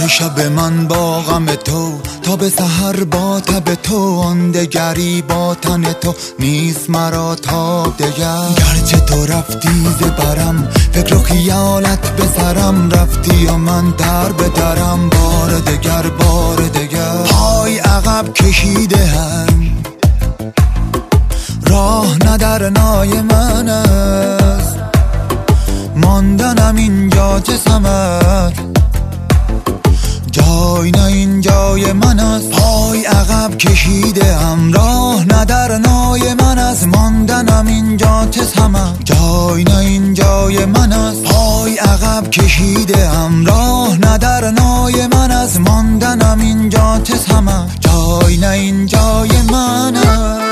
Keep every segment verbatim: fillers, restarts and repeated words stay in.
آه شب من با غم تو، تا به سحر با تب تو، آن دگری با تن تو نیست مرا تا دگر. گرچه تو رفتی ز برم، فکر و خیالت به سرم رفتی و من در به درم. بار دگر بار دگر پای عقب کشیده هم، راه نه در نای من است، ماندنم اینجا چه ثمر، جای نه این جای من است. پای عقب کشیده ام، راه نه در نای من است، ماندنم اینجا چه ثمر، جای نه این جای من است. پای عقب کشیده ام، راه نه در نای من است، ماندنم اینجا چه ثمر، جای نه این جای من است.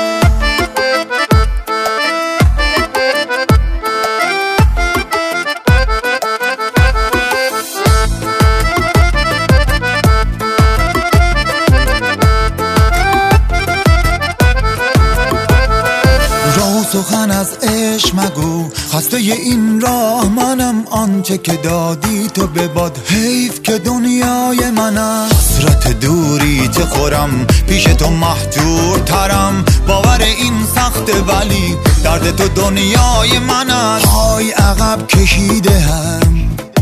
سخن از عشق مگو، خسته این راه منم، آنچه که دادی تو به باد حیف که دنیای منم. حسرت دوری چه خورم، پیش تو محجور ترم، باور این سخت ولی درد تو دنیای من است. پای عقب کشیده هم،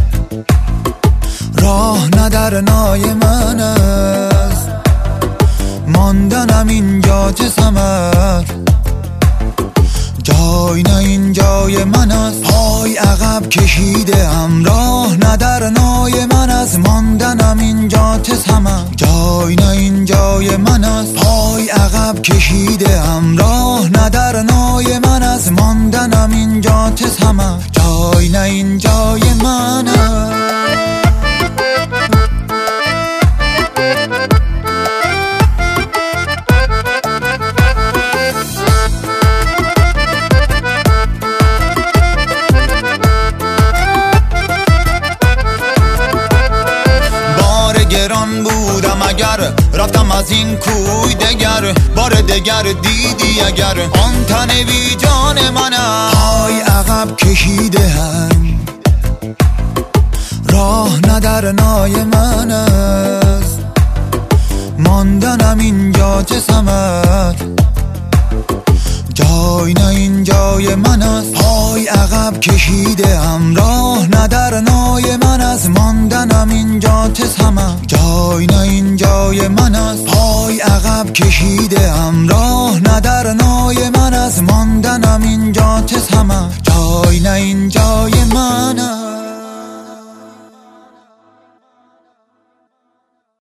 راه نه در نای من است، ماندنم اینجا چه ثمر، جای نه این جای من است. پای عقب کشیده ام، راه نه در نای من است، ماندنم اینجا چه ثمر، جای نه این جای من است. پای عقب کشیده ام، راه نه در نای من است، ماندنم اینجا چه ثمر، جای نه این جای من است. گران بودم اگر رفتم از این کوی دگر، بار دگر دیدی اگر آن تن بی جان من است. پای عقب کشیده هم، راه نه در نای من است، ماندنم اینجا چه ثمر، جای نه این جای من است. پای عقب کشیده ام، راه نه در نای من است، ماندنم اینجا چه ثمر، جای نه این جای من است. پای عقب کشیده ام، راه نه در نای من است، ماندنم اینجا چه ثمر، جای نه این جای من است.